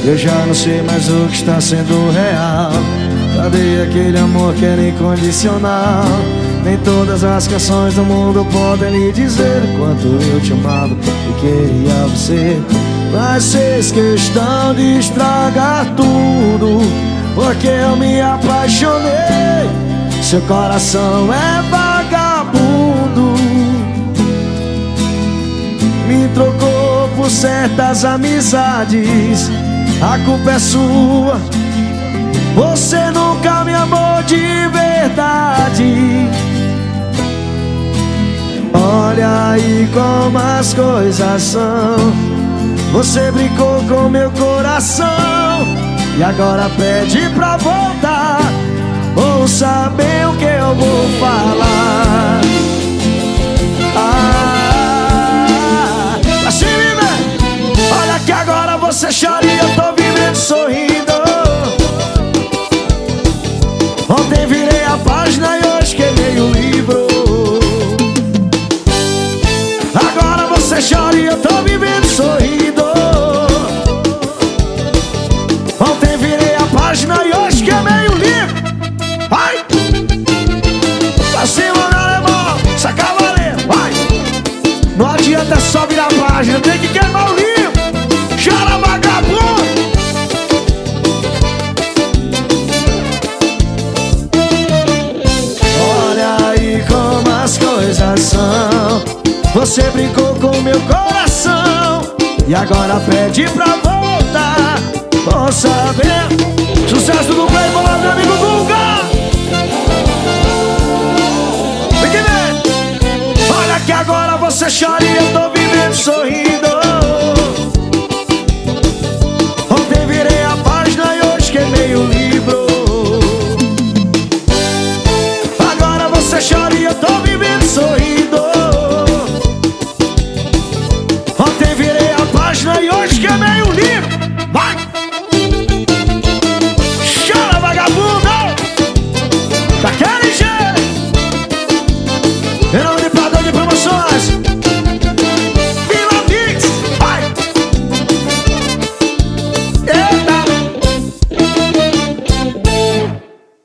Eu já não sei mais o que está sendo real. Cadê aquele amor que era incondicional? Nem todas as canções do mundo podem lhe dizer o quanto eu te amava e queria você. Mas fez questão de estragar tudo, porque eu me apaixonei. Seu coração é vagabundo, me trocou por certas amizades. A culpa é sua, você nunca me amou de verdade. Olha aí como as coisas são. Você brincou com meu coração e agora pede pra voltar. Ouça bem o que eu vou falar. Assim, olha que agora você chora e eu tô vivendo sorrindo. Ontem virei a página e hoje queimei o livro. Agora você chora e eu tô vivendo sorrindo. Ontem virei a página e hoje queimei o livro. Vai! Pra cima, meu alemão, saca valendo, vai! Não adianta só virar a página, tem que queimar o livro. Chora, vagabundo! Olha aí como as coisas são. Você brincou com meu coração e agora pede pra voltar. Vou saber. Sucesso do Playboy, meu amigo Guga. Vem que vem. Olha que agora você chora e eu tô vivendo sorrindo. Ontem virei a página e hoje queimei o livro. Agora você chora e eu tô vivendo sorrindo. Ontem virei a página e hoje queimei o livro. Vai! Chora, vagabundo! Daquele jeito! Em nome de Padrão de Promoções,